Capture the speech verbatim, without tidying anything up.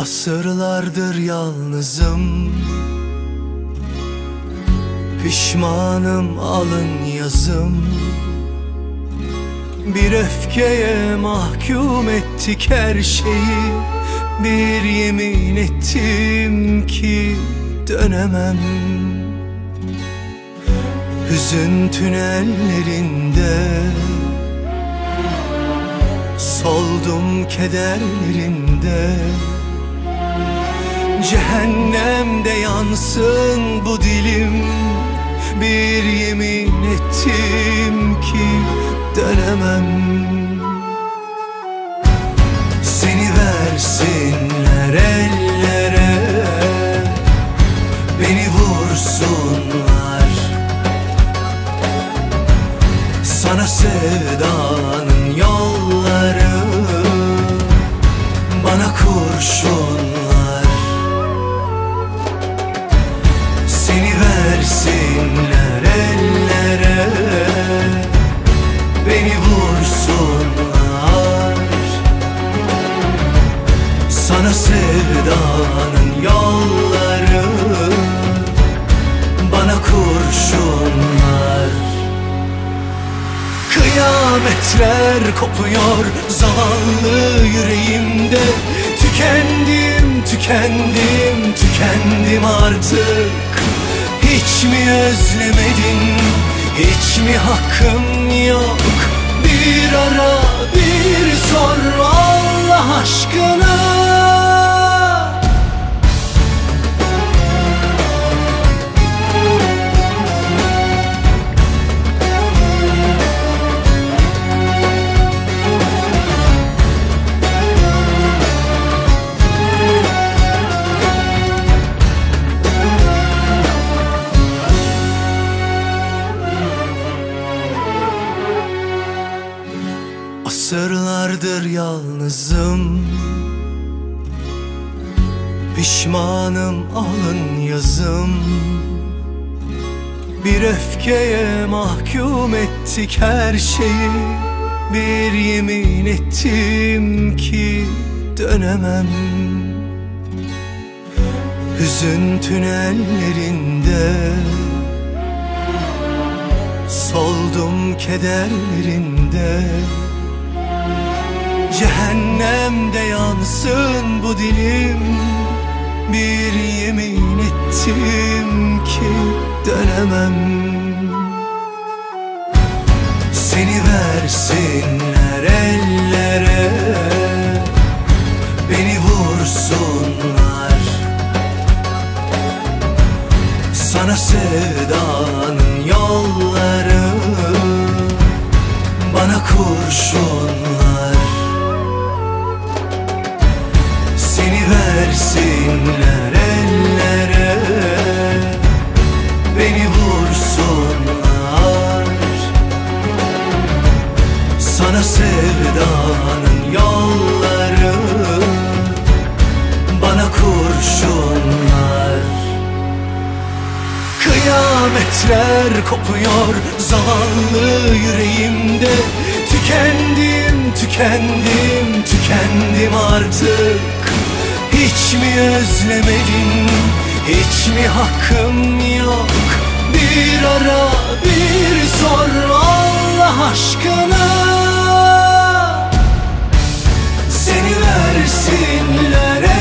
Asırlardır yalnızım, pişmanım alın yazım. Bir öfkeye mahkum ettik her şeyi. Bir yemin ettim ki dönemem. Hüzün tünellerinde soldum kederlerinde. Cehennemde yansın bu dilim. Bir yemin ettim ki dönemem. Seni versinler ellere, beni vursunlar. Sana sevdanın yolları, bana kurşunlar. Seni versinler ellere, beni vursunlar. Sana sevdanın yolları, bana kurşunlar. Kıyametler kopuyor zavallı yüreğimde. Tükendim, tükendim, tükendim artık. Hiç mi özlemedin, hiç mi hakkım yok? Bir ara bir sor Allah aşkına. Asırlardır yalnızım, pişmanım alın yazım. Bir öfkeye mahkum ettik her şeyi. Bir yemin ettim ki dönemem. Hüzün tünellerinde soldum kederlerinde. Cehennemde yansın bu dilim. Bir yemin ettim ki dönemem. Seni versinler ellere, beni vursunlar. Sana sevdanın yolları, bana kurşunlar. Seni versinler ellere, beni vursunlar. Sana sevdanın yolları, bana kurşunlar. Kıyametler kopuyor zavallı yüreğimde. Tükendim, tükendim, tükendim artık. Hiç mi özlemedin, hiç mi hakkım yok? Bir ara bir sor Allah aşkına. Seni versinler